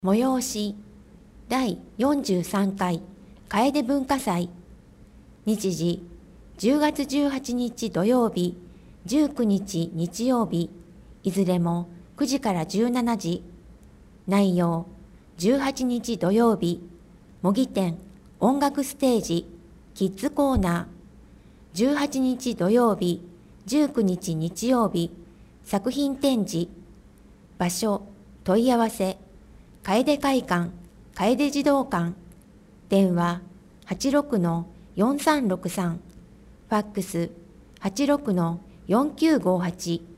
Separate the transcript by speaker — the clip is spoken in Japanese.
Speaker 1: 催し第43回楓文化祭。日時10月18日土曜日、19日日曜日、いずれも9時から17時。内容18日土曜日、模擬店、音楽ステージ、キッズコーナー。18日土曜日、19日日曜日、作品展示。場所、問い合わせ。楓会館、楓児童館。電話86-4363。ファックス86-4958。